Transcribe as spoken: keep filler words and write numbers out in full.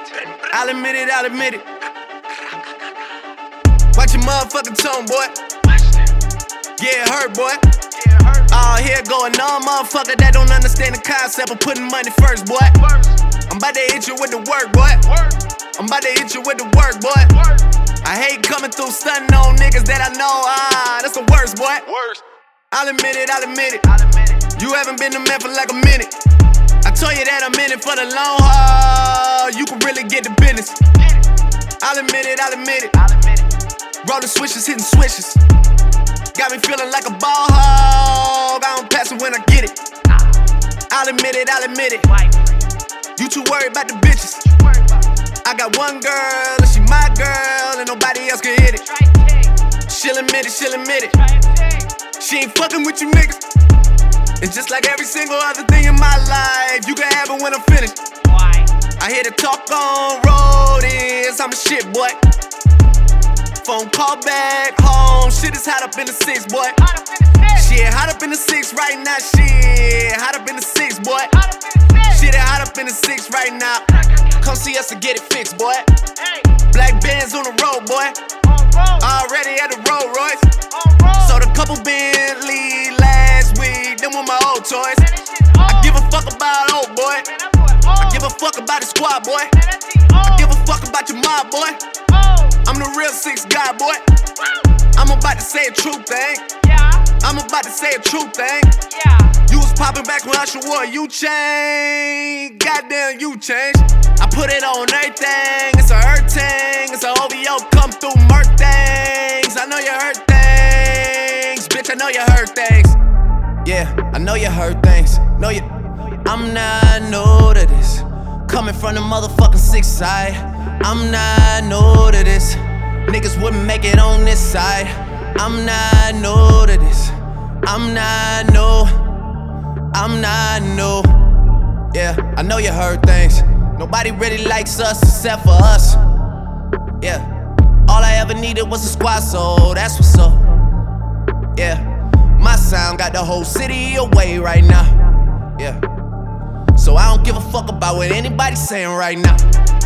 I'll admit it, I'll admit it. Watch your motherfucking tone, boy. Yeah, it hurt, boy. All here going on, motherfucker that don't understand the concept of putting money first, boy. I'm about to hit you with the work, boy. I'm about to hit you with the work, boy. I hate coming through stunting on niggas that I know, ah, that's the worst, boy. I'll admit it, I'll admit it. You haven't been the man for like a minute. I told you that I'm in it for the long haul. You can really get the business. I'll admit it, I'll admit it. Rolling switches, hitting switches. Got me feeling like a ball hog. I don't pass it when I get it. I'll admit it, I'll admit it. You too worried about the bitches. I got one girl and she my girl and nobody else can hit it. She'll admit it, she'll admit it. She ain't fucking with you niggas. And just like every single other thing in my life, you can have it when I'm finished. I hear the talk on road is I'm a shit, boy. Phone call back home, shit is hot up in the six, boy. Shit, hot up in the six right now, shit. Hot up in the six, boy. Shit, hot up in the six right now. Come see us and get it fixed, boy. Black Benz on the road, boy. Already at the Rolls Royce. Sold a couple Bentley last week, them were my old toys. I give a fuck about old boy. I give a fuck about the squad, boy. I give a fuck about your mob, boy. I'm the real six guy, boy. I'm about to say a true thing. I'm about to say a true thing. You was popping back when Usher wore you changed. Goddamn, you changed. I put it on everything. It's a hurt thing. It's a O V O come through murk things. I know you hurt things. Bitch, I know you hurt things. Yeah, I know you hurt things. Know you. I'm not new to this. Coming from the motherfucking six side. I'm not new to this. Niggas wouldn't make it on this side. I'm not new to this. I'm not new. I'm not new. Yeah, I know you heard things. Nobody really likes us except for us. Yeah, all I ever needed was a squad, so that's what's up. Yeah, my sound got the whole city away right now. Yeah, so I don't give a fuck about what anybody's saying right now.